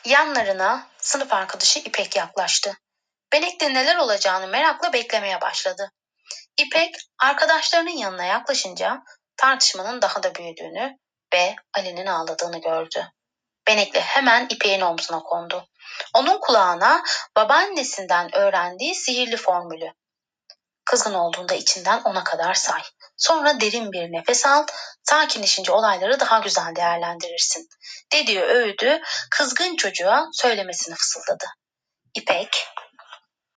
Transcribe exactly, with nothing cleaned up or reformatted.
Yanlarına sınıf arkadaşı İpek yaklaştı. Benek'le neler olacağını merakla beklemeye başladı. İpek arkadaşlarının yanına yaklaşınca tartışmanın daha da büyüdüğünü ve Ali'nin ağladığını gördü. Benekli hemen İpek'in omzuna kondu. Onun kulağına babaannesinden öğrendiği sihirli formülü. Kızgın olduğunda içinden ona kadar say. Sonra derin bir nefes al, sakinleşince olayları daha güzel değerlendirirsin. Dediği öğüdü kızgın çocuğa söylemesini fısıldadı. İpek